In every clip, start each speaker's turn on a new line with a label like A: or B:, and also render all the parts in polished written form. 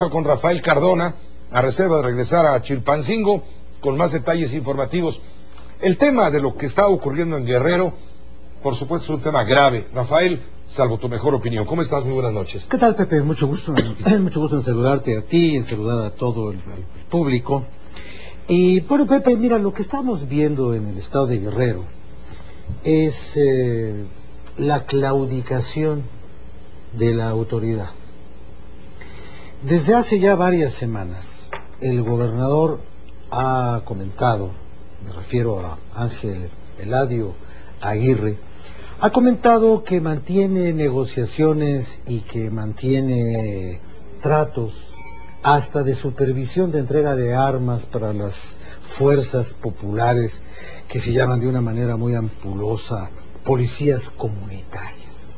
A: Con Rafael Cardona, a reserva de regresar a Chilpancingo con más detalles informativos. El tema de lo que está ocurriendo en Guerrero, por supuesto, es un tema grave. Rafael, salvo tu mejor opinión, ¿cómo estás? Muy buenas noches.
B: ¿Qué tal, Pepe? Mucho gusto en saludarte a ti, en saludar a todo el público. Y bueno, Pepe, mira, lo que estamos viendo en el estado de Guerrero es la claudicación de la autoridad. Desde hace ya varias semanas, el gobernador ha comentado, me refiero a Ángel Eladio Aguirre, ha comentado que mantiene negociaciones y que mantiene tratos hasta de supervisión de entrega de armas para las fuerzas populares que se llaman de una manera muy ampulosa policías comunitarias.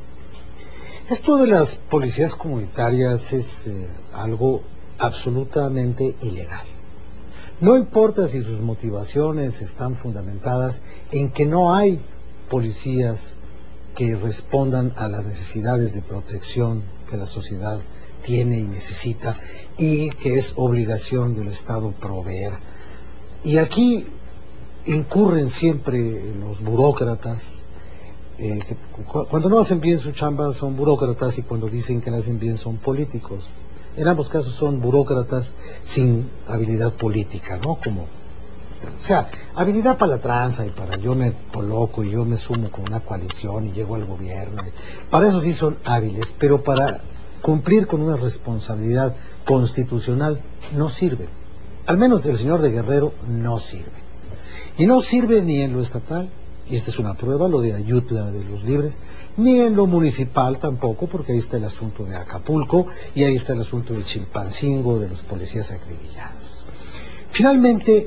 B: Esto de las policías comunitarias es algo absolutamente ilegal. No importa si sus motivaciones están fundamentadas en que no hay policías que respondan a las necesidades de protección que la sociedad tiene y necesita y que es obligación del Estado proveer. Y aquí incurren siempre los burócratas, que cuando no hacen bien su chamba son burócratas y cuando dicen que la hacen bien son políticos. En ambos casos son burócratas sin habilidad política, ¿no? O sea, habilidad para la tranza y para yo me coloco y yo me sumo con una coalición y llego al gobierno. Para eso sí son hábiles, pero para cumplir con una responsabilidad constitucional no sirve. Al menos el señor de Guerrero no sirve. Y no sirve ni en lo estatal, y esta es una prueba, lo de Ayutla de los Libres, ni en lo municipal tampoco, porque ahí está el asunto de Acapulco y ahí está el asunto de Chilpancingo, de los policías acribillados. Finalmente,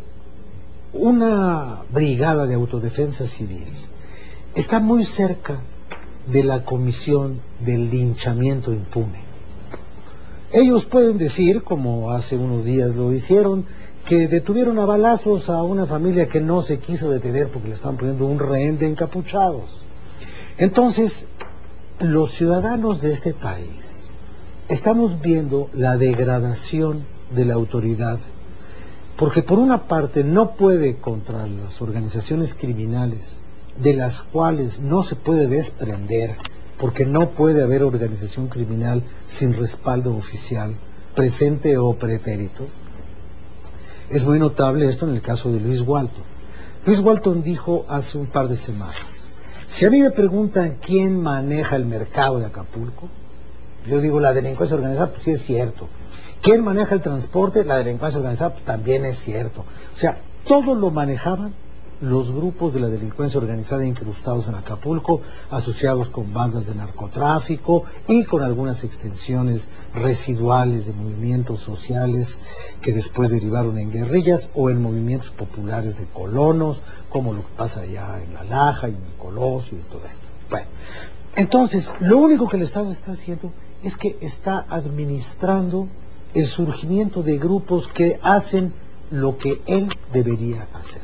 B: una brigada de autodefensa civil está muy cerca de la comisión del linchamiento impune. Ellos pueden decir, como hace unos días lo hicieron, que detuvieron a balazos a una familia que no se quiso detener porque le estaban poniendo un rehén de encapuchados. Entonces, los ciudadanos de este país estamos viendo la degradación de la autoridad, porque por una parte no puede contra las organizaciones criminales, de las cuales no se puede desprender, porque no puede haber organización criminal sin respaldo oficial, presente o pretérito. Es muy notable esto en el caso de Luis Walton. Luis Walton dijo hace un par de semanas, si a mí me preguntan quién maneja el mercado de Acapulco, yo digo la delincuencia organizada, pues sí es cierto. ¿Quién maneja el transporte? La delincuencia organizada, pues también es cierto. O sea, todo lo manejaban los grupos de la delincuencia organizada incrustados en Acapulco, asociados con bandas de narcotráfico y con algunas extensiones residuales de movimientos sociales que después derivaron en guerrillas o en movimientos populares de colonos, como lo que pasa allá en La Laja y en el Colosio y todo esto. Bueno, entonces, lo único que el Estado está haciendo es que está administrando el surgimiento de grupos que hacen lo que él debería hacer.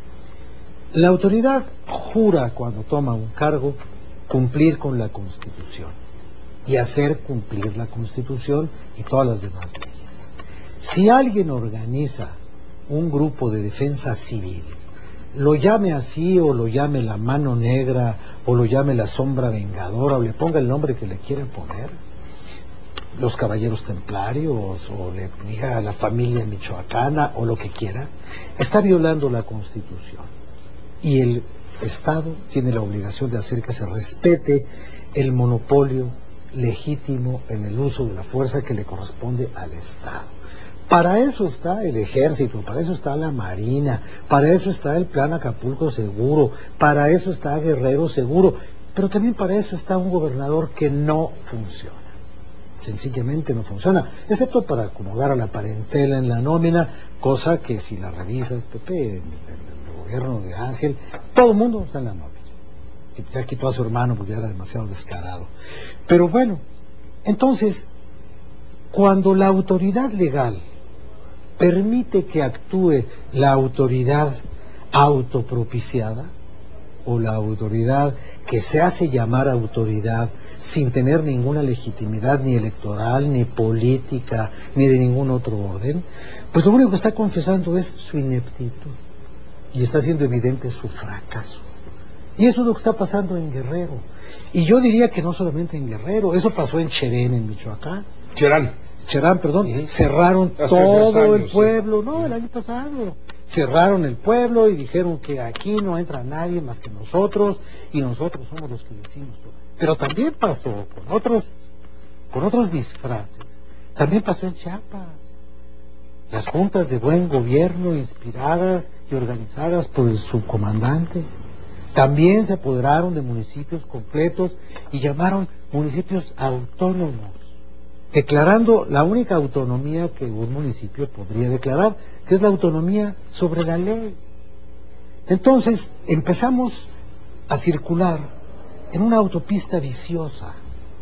B: La autoridad jura cuando toma un cargo cumplir con la Constitución y hacer cumplir la Constitución y todas las demás leyes. Si alguien organiza un grupo de defensa civil, lo llame así o lo llame la mano negra o lo llame la sombra vengadora o le ponga el nombre que le quiera poner, los caballeros templarios o le diga a la familia michoacana o lo que quiera, está violando la Constitución. Y el Estado tiene la obligación de hacer que se respete el monopolio legítimo en el uso de la fuerza que le corresponde al Estado. Para eso está el Ejército, para eso está la Marina, para eso está el Plan Acapulco Seguro, para eso está Guerrero Seguro, pero también para eso está un gobernador que no funciona. Sencillamente no funciona, excepto para acomodar a la parentela en la nómina, cosa que si la revisas, Pepe, en el gobierno de Ángel, todo el mundo está en la nómina. Ya quitó a su hermano porque ya era demasiado descarado. Pero bueno, entonces, cuando la autoridad legal permite que actúe la autoridad autopropiciada, o la autoridad que se hace llamar autoridad sin tener ninguna legitimidad ni electoral, ni política, ni de ningún otro orden, pues lo único que está confesando es su ineptitud y está haciendo evidente su fracaso. Y eso es lo que está pasando en Guerrero. Y yo diría que no solamente en Guerrero, eso pasó en Cherén, en Michoacán. Cherán, perdón, cerraron todo el pueblo, no, el año pasado. Cerraron el pueblo y dijeron que aquí no entra nadie más que nosotros, y nosotros somos los que decimos todo. Pero también pasó con otros disfraces. También pasó en Chiapas. Las juntas de buen gobierno inspiradas y organizadas por el subcomandante también se apoderaron de municipios completos y llamaron municipios autónomos, declarando la única autonomía que un municipio podría declarar, que es la autonomía sobre la ley. Entonces empezamos a circular en una autopista viciosa.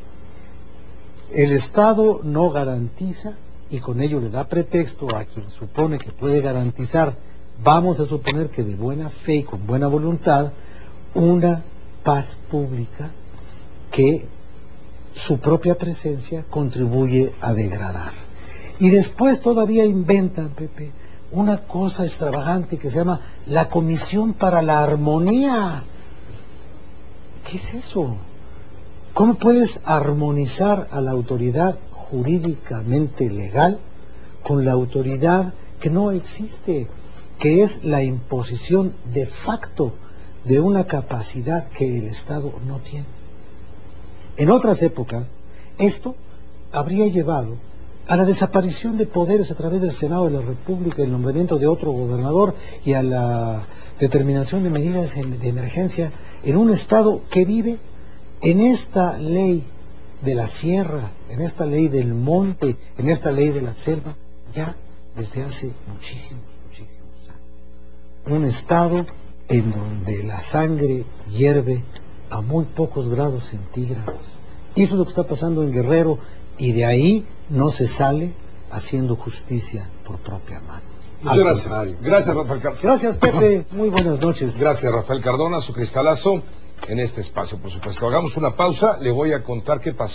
B: El Estado no garantiza, y con ello le da pretexto a quien supone que puede garantizar, vamos a suponer que de buena fe y con buena voluntad, una paz pública que su propia presencia contribuye a degradar. Y después todavía inventan, Pepe, una cosa extravagante que se llama la Comisión para la Armonía. ¿Qué es eso? ¿Cómo puedes armonizar a la autoridad jurídicamente legal con la autoridad que no existe, que es la imposición de facto de una capacidad que el Estado no tiene? En otras épocas, esto habría llevado a la desaparición de poderes a través del Senado de la República, el nombramiento de otro gobernador y a la determinación de medidas de emergencia en un Estado que vive en esta ley de la sierra, en esta ley del monte, en esta ley de la selva, ya desde hace muchísimos años. Un Estado en donde la sangre hierve a muy pocos grados centígrados. Eso es lo que está pasando en Guerrero, y de ahí no se sale haciendo justicia por propia mano.
A: Muchas gracias. Gracias, Rafael Cardona.
B: Gracias, Pepe. Muy buenas noches.
A: Gracias, Rafael Cardona, su cristalazo en este espacio, por supuesto. Hagamos una pausa, le voy a contar qué pasó.